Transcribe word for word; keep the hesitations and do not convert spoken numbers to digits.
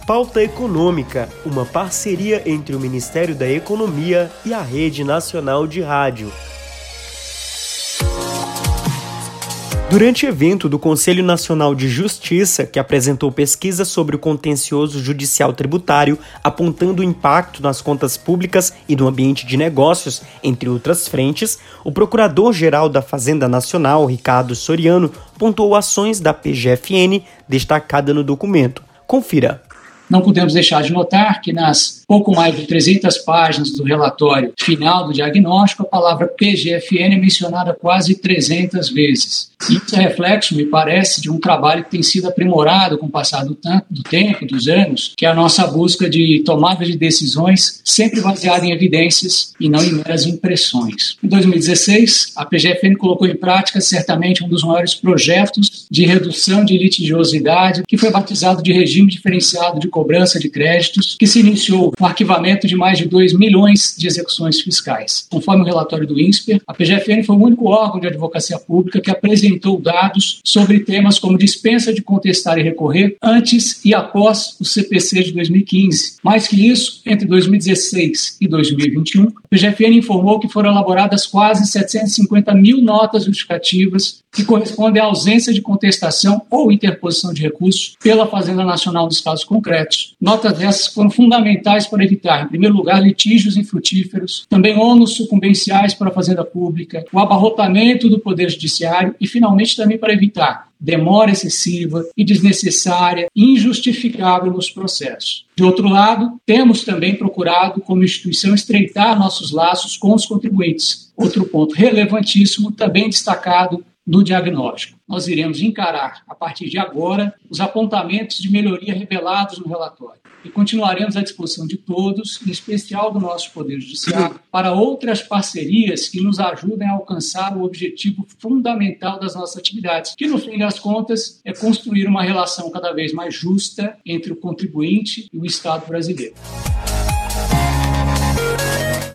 Pauta Econômica, uma parceria entre o Ministério da Economia e a Rede Nacional de Rádio. Durante o evento do Conselho Nacional de Justiça, que apresentou pesquisa sobre o contencioso judicial tributário, apontando o impacto nas contas públicas e no ambiente de negócios, entre outras frentes, o Procurador-Geral da Fazenda Nacional, Ricardo Soriano, pontuou ações da P G F N destacada no documento. Confira. Não podemos deixar de notar que nas pouco mais de trezentas páginas do relatório final do diagnóstico, a palavra P G F N é mencionada quase trezentas vezes. Isso é reflexo, me parece, de um trabalho que tem sido aprimorado com o passar do, do tempo, dos anos, que é a nossa busca de tomada de decisões sempre baseada em evidências e não em meras impressões. Em dois mil e dezesseis, a P G F N colocou em prática certamente um dos maiores projetos de redução de litigiosidade, que foi batizado de Regime Diferenciado de Cobrança de Créditos, que se iniciou com o arquivamento de mais de dois milhões de execuções fiscais. Conforme o relatório do INSPER, a P G F N foi o único órgão de advocacia pública que apresentou dados sobre temas como dispensa de contestar e recorrer antes e após o C P C de dois mil e quinze. Mais que isso, entre dois mil e dezesseis e dois mil e vinte e um, a P G F N informou que foram elaboradas quase setecentas e cinquenta mil notas justificativas que correspondem à ausência de contestação ou interposição de recursos pela Fazenda Nacional dos casos concretos. Notas essas foram fundamentais para evitar, em primeiro lugar, litígios infrutíferos, também ônus sucumbenciais para a Fazenda Pública, o abarrotamento do Poder Judiciário e, finalmente, também para evitar demora excessiva e desnecessária e injustificável nos processos. De outro lado, temos também procurado, como instituição, estreitar nossos laços com os contribuintes. Outro ponto relevantíssimo, também destacado no diagnóstico. Nós iremos encarar, a partir de agora, os apontamentos de melhoria revelados no relatório e continuaremos à disposição de todos, em especial do nosso Poder Judiciário, para outras parcerias que nos ajudem a alcançar o objetivo fundamental das nossas atividades, que, no fim das contas, é construir uma relação cada vez mais justa entre o contribuinte e o Estado brasileiro.